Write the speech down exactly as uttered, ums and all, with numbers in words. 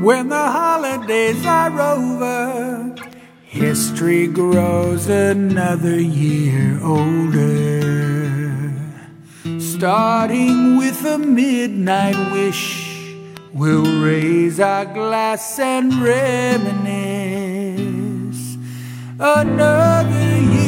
When the holidays are over, history grows another year older. Starting with a midnight wish, we'll raise our glass and reminisce. Another year